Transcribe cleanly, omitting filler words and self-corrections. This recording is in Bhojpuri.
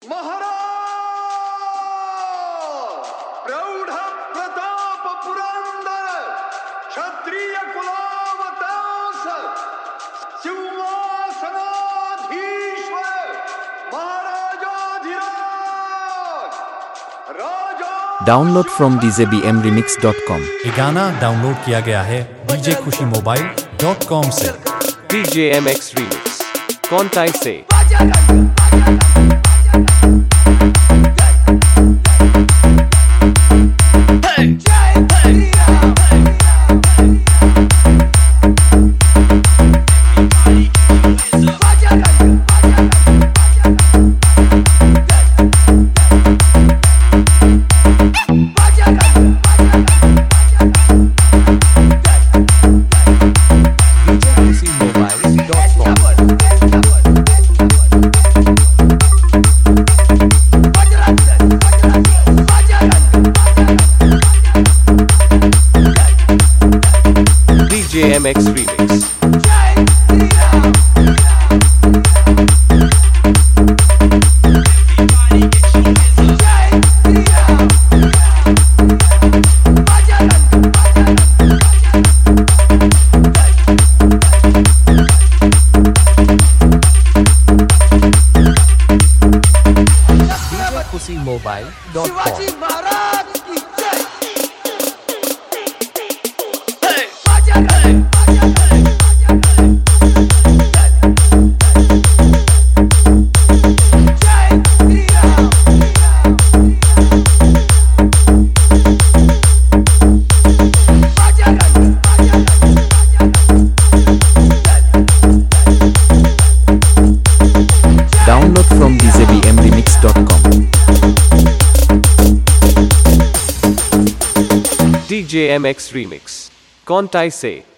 महाराज प्रौढ प्रताप पुरंदर क्षत्रिय कुलावतांस सिंहासनाधीश्वर महाराजाधिराज राजा। Download from djbmremix.com। ये गाना डाउनलोड किया गया है djkushimobile.com से। DJMX Remix Kontai Se DJMX Remix Download from djbmremix.com। DJMX Remix Kontai Se